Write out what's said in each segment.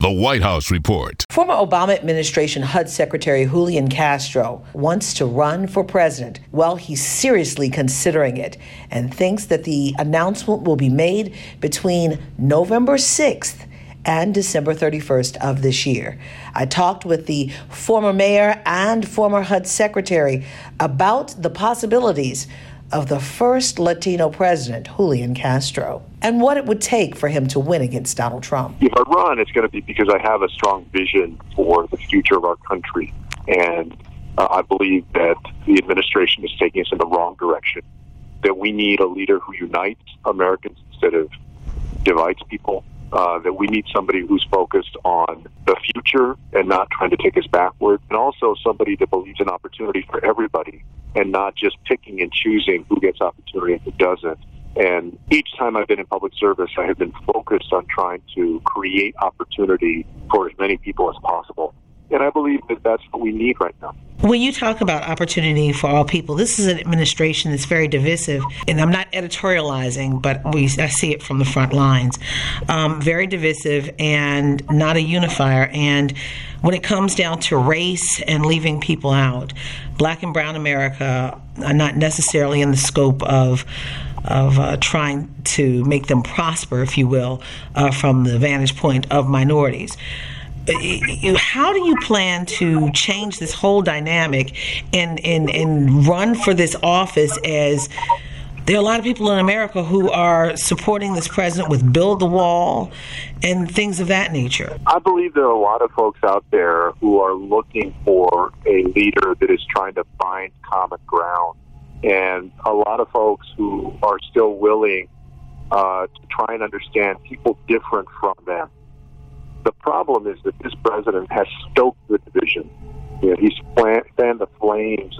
The White House Report. Former Obama administration HUD Secretary Julian Castro wants to run for president. Well, he's seriously considering it and thinks that the announcement will be made between November 6th and December 31st of this year. I talked with the former mayor and former HUD secretary about the possibilities of the first Latino president, Julian Castro, and what it would take for him to win against Donald Trump. If I run, it's going to be because I have a strong vision for the future of our country. And I believe that the administration is taking us in the wrong direction, that we need a leader who unites Americans instead of divides people, that we need somebody who's focused on the future and not trying to take us backward, and also somebody that believes in opportunity for everybody and not just picking and choosing who gets opportunity and who doesn't. And each time I've been in public service, I have been focused on trying to create opportunity for as many people as possible. And I believe that that's what we need right now. When you talk about opportunity for all people, this is an administration that's very divisive, and I'm not editorializing, but I see it from the front lines. Very divisive and not a unifier. And when it comes down to race and leaving people out, Black and Brown America are not necessarily in the scope of trying to make them prosper, if you will, from the vantage point of minorities. How do you plan to change this whole dynamic and run for this office, as there are a lot of people in America who are supporting this president with Build the Wall and things of that nature? I believe there are a lot of folks out there who are looking for a leader that is trying to find common ground, and a lot of folks who are still willing to try and understand people different from them. The problem is that this president has stoked the division. You know, he's fanned the flames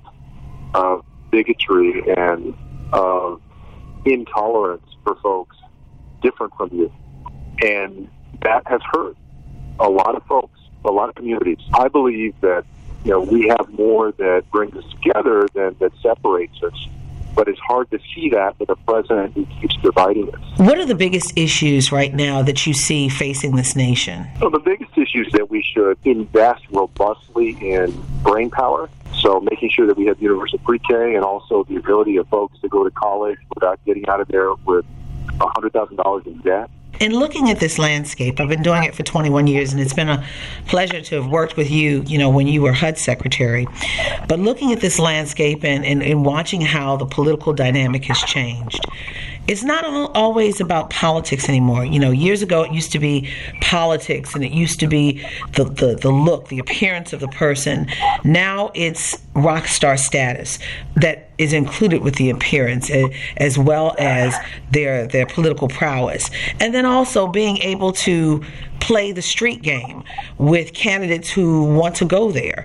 of bigotry and of intolerance for folks different from you. And that has hurt a lot of folks, a lot of communities. I believe that, we have more that brings us together than that separates us. But it's hard to see that with a president who keeps dividing us. What are the biggest issues right now that you see facing this nation? Well, the biggest issue is that we should invest robustly in brain power. So making sure that we have universal pre-K and also the ability of folks to go to college without getting out of there with $100,000 in debt. In looking at this landscape, I've been doing it for 21 years, and it's been a pleasure to have worked with you, when you were HUD secretary. But looking at this landscape and watching how the political dynamic has changed, it's not always about politics anymore. Years ago it used to be politics, and it used to be the look, the appearance of the person. Now it's rock star status that is included with the appearance, as well as their political prowess. And then also being able to play the street game with candidates who want to go there.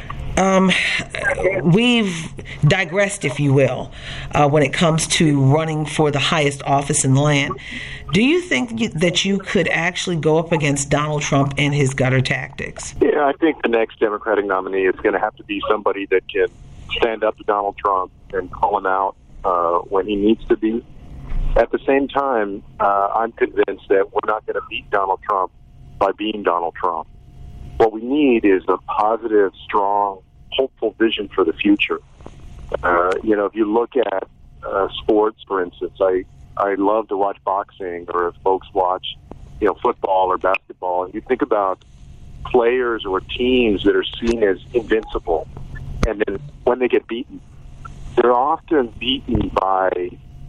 We've digressed, if you will, when it comes to running for the highest office in the land. Do you think that you could actually go up against Donald Trump and his gutter tactics? Yeah, I think the next Democratic nominee is going to have to be somebody that can stand up to Donald Trump and call him out when he needs to be. At the same time, I'm convinced that we're not going to beat Donald Trump by being Donald Trump. What we need is a positive, strong, hopeful vision for the future. If you look at sports, for instance, I love to watch boxing, or if folks watch, football or basketball, and you think about players or teams that are seen as invincible, and then when they get beaten, they're often beaten by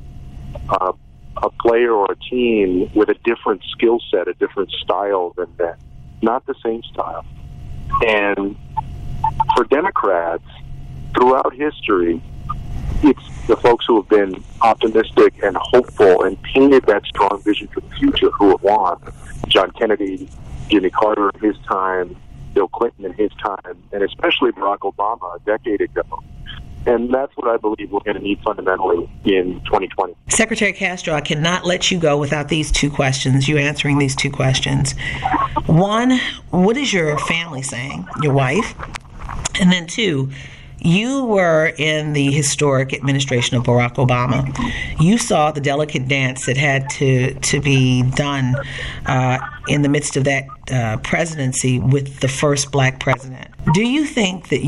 a player or a team with a different skill set, a different style than them. Not the same style. And for Democrats, throughout history, it's the folks who have been optimistic and hopeful and painted that strong vision for the future who have won. John Kennedy, Jimmy Carter in his time, Bill Clinton in his time, and especially Barack Obama a decade ago. And that's what I believe we're going to need fundamentally in 2020. Secretary Castro, I cannot let you go without these two questions, you answering these two questions. One, what is your family saying, your wife? And then two, You were in the historic administration of Barack Obama. You saw the delicate dance that had to be done in the midst of that presidency with the first black president. Do you think that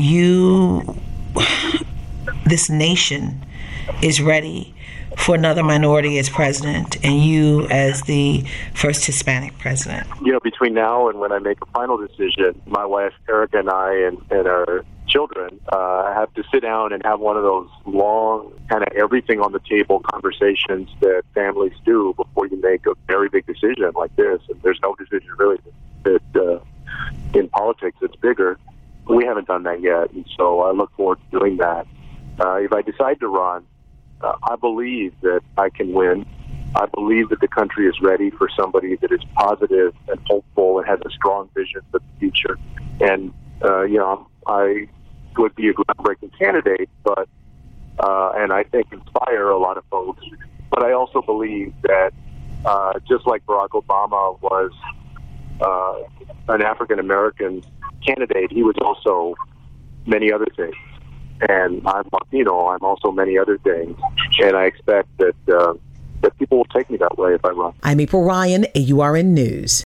this nation is ready for another minority as president and you as the first Hispanic president? Between now and when I make a final decision, my wife Erica and I and our children have to sit down and have one of those long, kind of everything on the table conversations that families do before you make a very big decision like this. And there's no decision really that in politics that's bigger. We haven't done that yet, and so I look forward to doing that. If I decide to run, I believe that I can win. I believe that the country is ready for somebody that is positive and hopeful and has a strong vision for the future. And, I would be a groundbreaking candidate, but and I think inspire a lot of folks. But I also believe that just like Barack Obama was an African-American candidate, he was also many other things. And I'm Latino, I'm also many other things. And I expect that people will take me that way if I run. I'm April Ryan, AURN News.